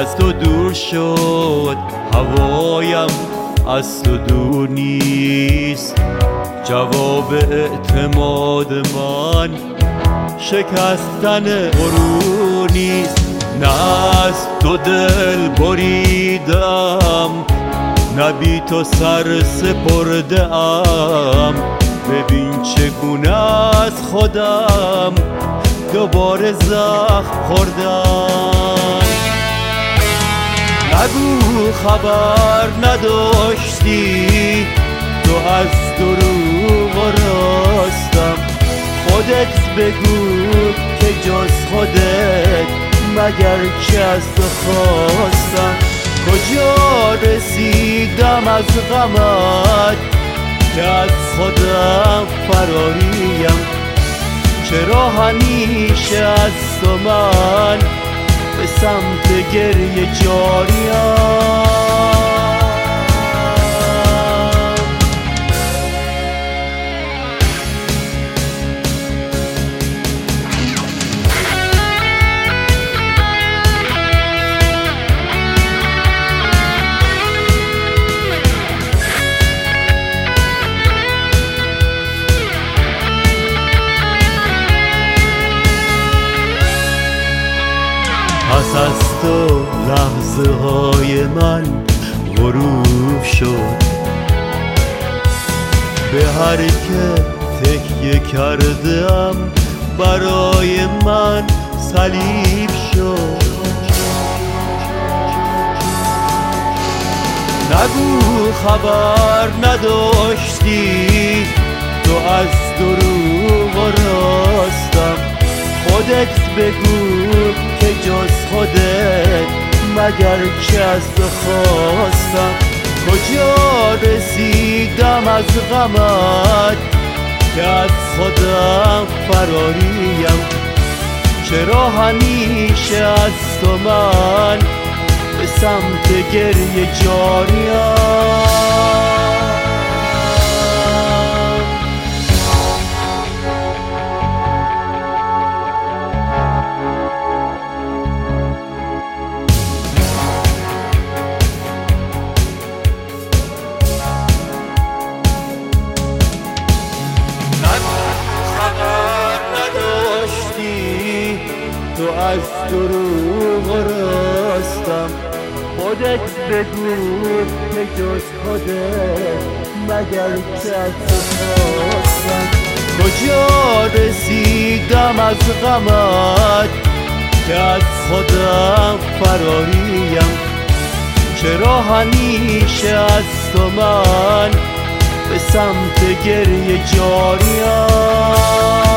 از تو دور شد هوایم، از تو دور نیست. جواب اعتماد من شکستن غرور نیست. نه از تو دل بریدم، نه بی تو سر سپرده ام. ببین چگونه از خودم دوباره زخم خوردم. نگو خبر نداشتی تو از دروغ و راستم. خودت بگو که جز خودت مگر که از تو خواستم. کجا رسیدم از غمت که از خودم فراریم. چرا همیشه از تو من به سمت گریه جاریم. پس از تو لحظه های من غروب شد. به هر که تکیه کردم برای من صلیب شد. نگو خبر نداشتی تو از دروغ و راستم. خودت بگو که جز خودت مگر که از تو خواستم. کجا رسیدم از غمت که از خودم فراریم. چرا همیشه از تو من به سمت گریه جاریم. تو از دروغ و راستم. خودت بگو که جز خودت مگر که از تو خواستم. کجا رسیدم از غمت که از خودم فراریم. چرا همیشه از تو من به سمت گریه جاریم.